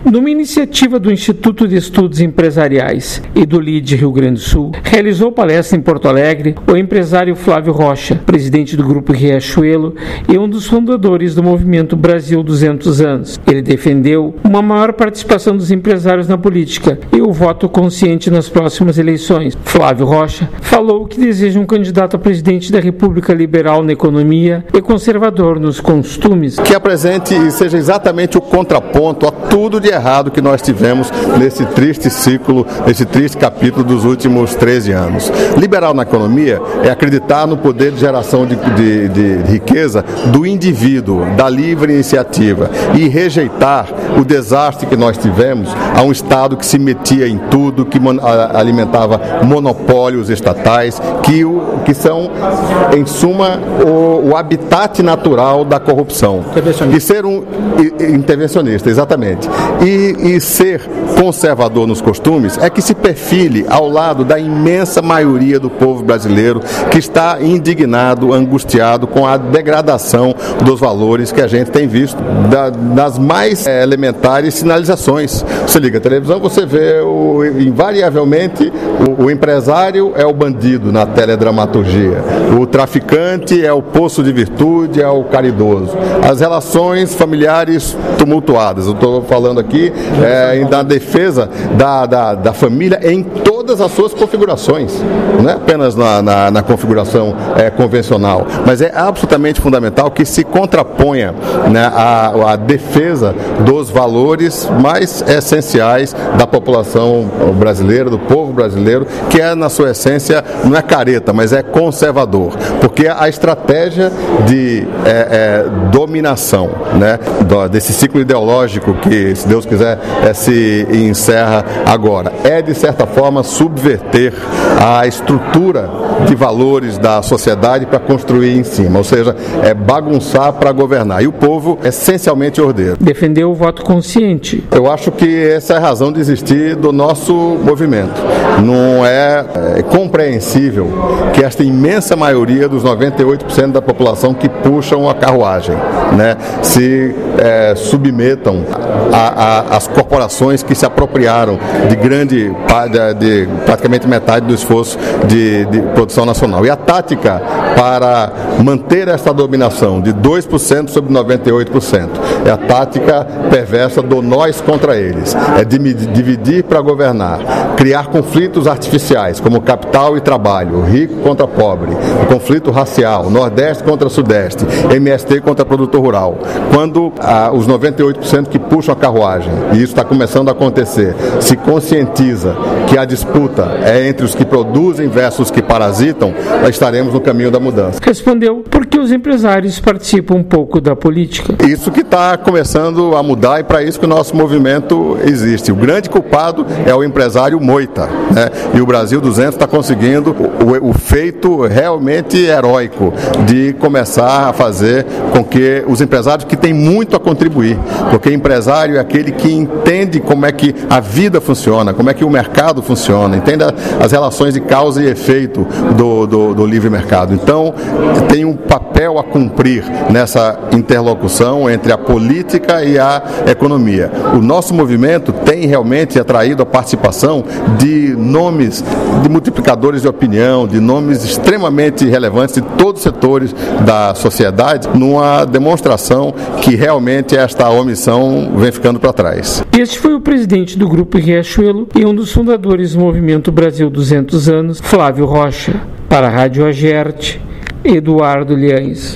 Numa iniciativa do Instituto de Estudos Empresariais e do LIDE Rio Grande do Sul, realizou palestra em Porto Alegre o empresário Flávio Rocha, presidente do Grupo Riachuelo e um dos fundadores do movimento Brasil 200 anos. Ele defendeu uma maior participação dos empresários na política e o voto consciente nas próximas eleições. Flávio Rocha falou que deseja um candidato a presidente da República liberal na economia e conservador nos costumes. Que apresente e seja exatamente o contraponto a tudo de errado que nós tivemos nesse triste ciclo, nesse triste capítulo dos últimos 13 anos. Liberal na economia é acreditar no poder de geração de riqueza do indivíduo, da livre iniciativa, e rejeitar o desastre que nós tivemos a um Estado que se metia em tudo, que alimentava monopólios estatais, que são, em suma, o habitat natural da corrupção. E ser um intervencionista, exatamente. E ser conservador nos costumes é que se perfile ao lado da imensa maioria do povo brasileiro que está indignado, angustiado com a degradação dos valores que a gente tem visto, das mais elementares sinalizações. Você liga a televisão, você vê invariavelmente o empresário é o bandido na teledramaturgia, o traficante é o poço de virtude, é o caridoso, as relações familiares tumultuadas. Eu estou falando aqui da defesa da família em todas as suas configurações, não é apenas na configuração convencional, mas é absolutamente fundamental que se contraponha, né, a defesa dos valores mais essenciais da população brasileira, do povo brasileiro, que é, na sua essência, não é careta, mas é conservador, porque a estratégia de dominação, né, desse ciclo ideológico que, se Deus quiser, se encerra agora, é, de certa forma, subverter a estrutura de valores da sociedade para construir em cima, ou seja, é bagunçar para governar. E o povo é essencialmente ordeiro. Defendeu o voto consciente. Eu acho que essa é a razão de existir do nosso movimento. Não é compreensível que esta imensa maioria dos 98% da população que puxam a carruagem, né, se submetam às corporações que se apropriaram de praticamente metade do esforço de produção nacional. E a tática para manter essa dominação de 2% sobre 98% é a tática perversa do nós contra eles. É dividir para governar, criar conflitos artificiais, como capital e trabalho, rico contra pobre, o conflito racial, Nordeste contra Sudeste, MST contra produtor rural. Quando os 98% que puxam a carruagem, e isso está começando a acontecer, se conscientiza que a disputa é entre os que produzem versus os que parasitam, nós estaremos no caminho da mudança. Respondeu porque os empresários participam um pouco da política. Isso que está começando a mudar, e para isso que o nosso movimento existe. O grande culpado é o empresário moita, né? E o Brasil 200 está conseguindo o feito realmente heróico de começar a fazer com que os empresários que têm muito a contribuir, porque empresário é aquele que entende como é que a vida funciona, como é que o mercado funciona, entende as relações de causa e efeito do livre mercado. Então, tem um papel a cumprir nessa interlocução entre a política e a economia. O nosso movimento tem realmente atraído a participação de nomes, de multiplicadores de opinião, de nomes extremamente relevantes de todos os setores da sociedade, numa demonstração que realmente esta omissão vem ficando para trás. Este foi o presidente do Grupo Riachuelo e um dos fundadores do movimento Brasil 200 anos, Flávio Rocha. Para a Rádio Agerte, Eduardo Liães.